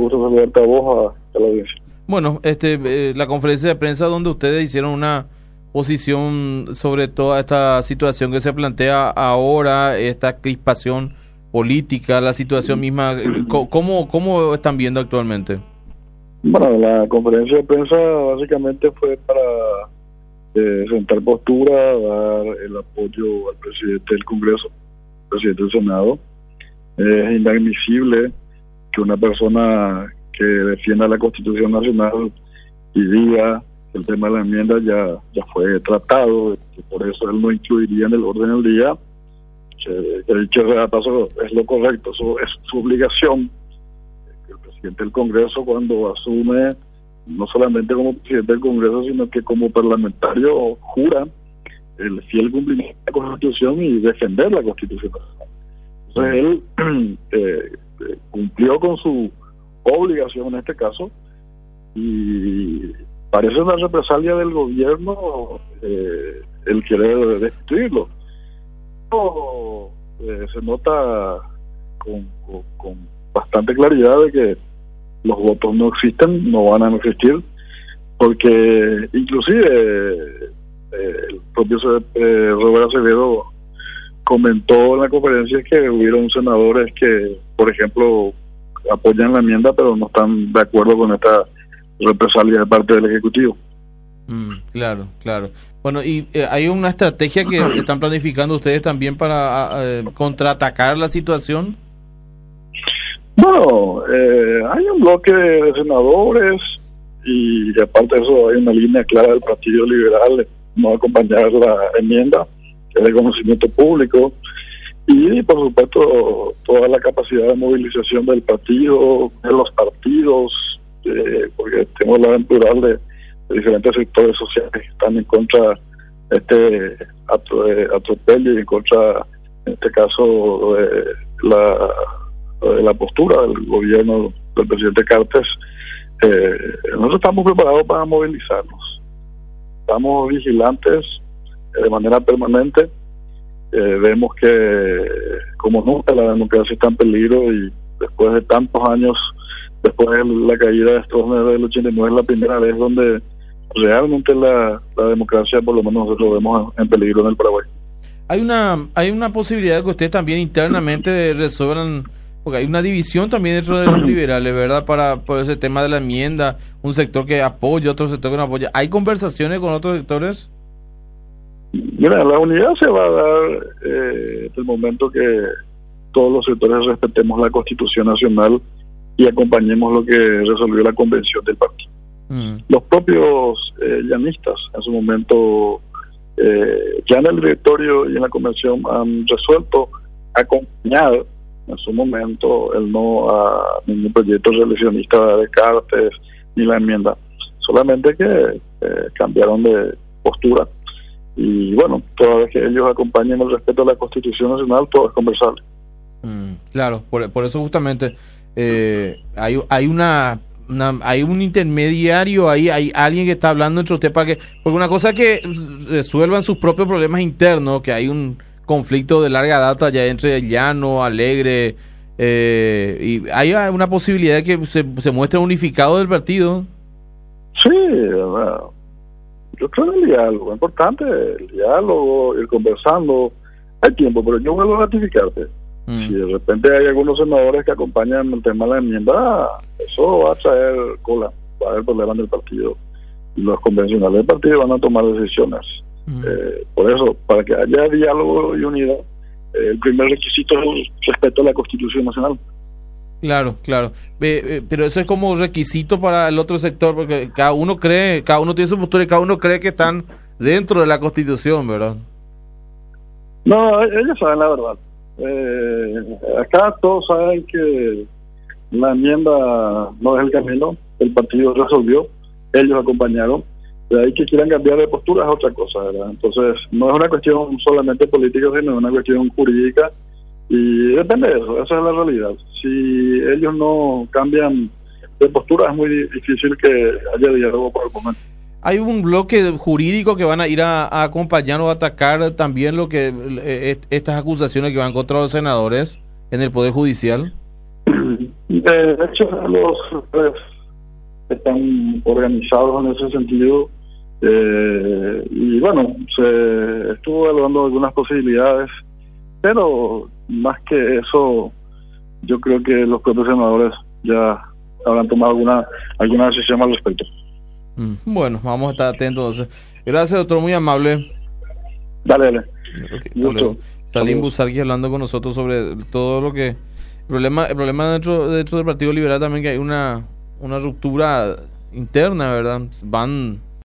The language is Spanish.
gusto saludarte a vos, a la audiencia. Bueno, la conferencia de prensa donde ustedes hicieron una posición sobre toda esta situación que se plantea ahora, esta crispación política, la situación misma, ¿cómo están viendo actualmente? Bueno, la conferencia de prensa básicamente fue para sentar postura, dar el apoyo al presidente del Congreso, presidente del Senado. Es inadmisible que una persona que defienda la Constitución Nacional y diga que el tema de la enmienda ya fue tratado, y por eso él no incluiría en el orden del día, que dicho sea de paso es lo correcto, eso es su obligación. El presidente del Congreso, cuando asume, no solamente como presidente del Congreso, sino que como parlamentario, jura el fiel cumplimiento de la Constitución y defender la Constitución Nacional. Entonces él cumplió con su obligación en este caso, y parece una represalia del gobierno el querer destruirlo. Se nota con bastante claridad de que los votos no existen, no van a existir, porque inclusive el propio Roberto Acevedo comentó en la conferencia que hubieron senadores que, por ejemplo, apoyan la enmienda pero no están de acuerdo con esta represalia de parte del Ejecutivo. Claro. Bueno, y ¿hay una estrategia que están planificando ustedes también para contraatacar la situación? Bueno, hay un bloque de senadores y aparte de eso hay una línea clara del Partido Liberal de no acompañar la enmienda, que es de conocimiento público, y por supuesto toda la capacidad de movilización del partido, de los partidos, porque tenemos la aventura de diferentes sectores sociales que están en contra de atropello y en contra, en este caso, de la postura del gobierno del presidente Cartes. Nosotros estamos preparados para movilizarnos, estamos vigilantes de manera permanente. Vemos que como nunca la democracia está en peligro, y después de tantos años, después de la caída de Stroessner del 89, es la primera vez donde realmente la democracia, por lo menos nosotros lo vemos en peligro en el Paraguay. Hay una posibilidad de que ustedes también internamente resuelvan, porque hay una división también dentro de los liberales, ¿verdad? Por ese tema de la enmienda, un sector que apoya, otro sector que no apoya. ¿Hay conversaciones con otros sectores? Mira, la unidad se va a dar en el momento que todos los sectores respetemos la Constitución Nacional y acompañemos lo que resolvió la convención del partido. Los propios llanistas en su momento, ya en el directorio y en la convención, han resuelto acompañar en su momento el no a ningún proyecto reeleccionista de Cartes ni la enmienda, solamente que cambiaron de postura. Y bueno, toda vez que ellos acompañen el respeto a la Constitución Nacional, todo es conversable. Claro, por eso justamente hay un intermediario ahí, hay alguien que está hablando entre usted porque una cosa es que resuelvan sus propios problemas internos, que hay un conflicto de larga data ya entre Llano, Alegre, y hay una posibilidad de que se muestre unificado del partido. Sí, yo creo que el diálogo es importante, el diálogo, ir conversando, hay tiempo, pero yo vuelvo a ratificarte. Si de repente hay algunos senadores que acompañan el tema de la enmienda, eso va a traer cola, va a haber problemas del partido. Y los convencionales del partido van a tomar decisiones. Por eso, para que haya diálogo y unidad, el primer requisito es el respeto a la Constitución Nacional. Claro. Pero eso es como requisito para el otro sector, porque cada uno tiene su postura y cada uno cree que están dentro de la Constitución, ¿verdad? No, ellos saben la verdad. Acá todos saben que la enmienda no es el camino, el partido resolvió, ellos acompañaron, de ahí que quieran cambiar de postura es otra cosa, ¿verdad? Entonces no es una cuestión solamente política, sino una cuestión jurídica, y depende de eso, esa es la realidad. Si ellos no cambian de postura, es muy difícil que haya diálogo por el momento. Hay un bloque jurídico que van a ir a acompañar o a atacar también lo que estas acusaciones que van contra los senadores en el Poder Judicial. El De hecho, los están organizados en ese sentido, y bueno, se estuvo evaluando algunas posibilidades, pero más que eso, yo creo que los propios senadores ya habrán tomado alguna decisión al respecto. Bueno, vamos a estar atentos entonces. Gracias, doctor, muy amable. Dale. Okay, Salim Busarqui hablando con nosotros sobre todo lo que... El problema dentro del Partido Liberal también, que hay una ruptura interna, ¿verdad? Van